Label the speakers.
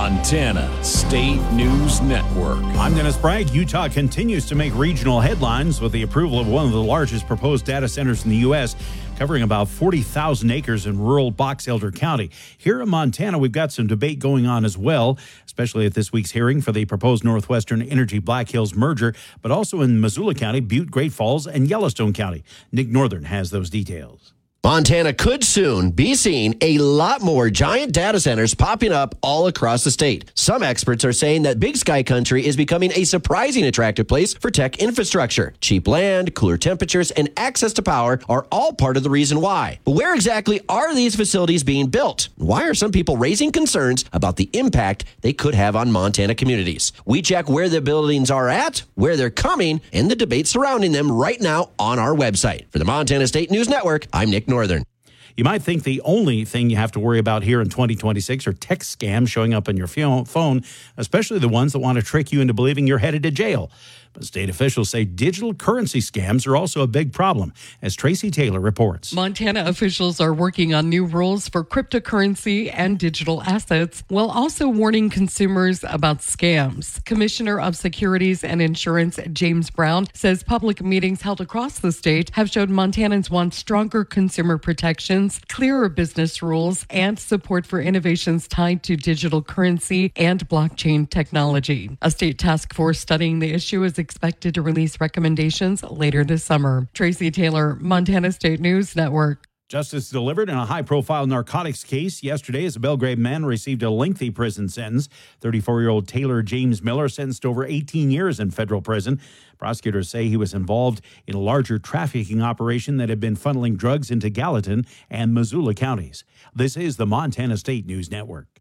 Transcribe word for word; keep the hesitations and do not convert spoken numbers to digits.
Speaker 1: Montana State News Network.
Speaker 2: I'm Dennis Bragg. Utah continues to make regional headlines with the approval of one of the largest proposed data centers in the U S, covering about forty thousand acres in rural Box Elder County. Here in Montana, we've got some debate going on as well, especially at this week's hearing for the proposed Northwestern Energy Black Hills merger, but also in Missoula County, Butte, Great Falls, and Yellowstone County. Nick Northern has those details.
Speaker 3: Montana could soon be seeing a lot more giant data centers popping up all across the state. Some experts are saying that Big Sky Country is becoming a surprising attractive place for tech infrastructure. Cheap land, cooler temperatures, and access to power are all part of the reason why. But where exactly are these facilities being built? Why are some people raising concerns about the impact they could have on Montana communities? We check where the buildings are at, where they're coming, and the debate surrounding them right now on our website. For the Montana State News Network, I'm Nick Northern.
Speaker 2: You might think the only thing you have to worry about here in twenty twenty-six are text scams showing up on your phone, especially the ones that want to trick you into believing you're headed to jail. But state officials say digital currency scams are also a big problem, as Tracy Taylor reports.
Speaker 4: Montana officials are working on new rules for cryptocurrency and digital assets, while also warning consumers about scams. Commissioner of Securities and Insurance James Brown says public meetings held across the state have showed Montanans want stronger consumer protections, clearer business rules, and support for innovations tied to digital currency and blockchain technology. A state task force studying the issue is expected to release recommendations later this summer. Tracy Taylor, Montana State News Network.
Speaker 2: Justice delivered in a high-profile narcotics case yesterday as a Belgrade man received a lengthy prison sentence. thirty-four-year-old Taylor James Miller sentenced over eighteen years in federal prison. Prosecutors say he was involved in a larger trafficking operation that had been funneling drugs into Gallatin and Missoula counties. This is the Montana State News Network.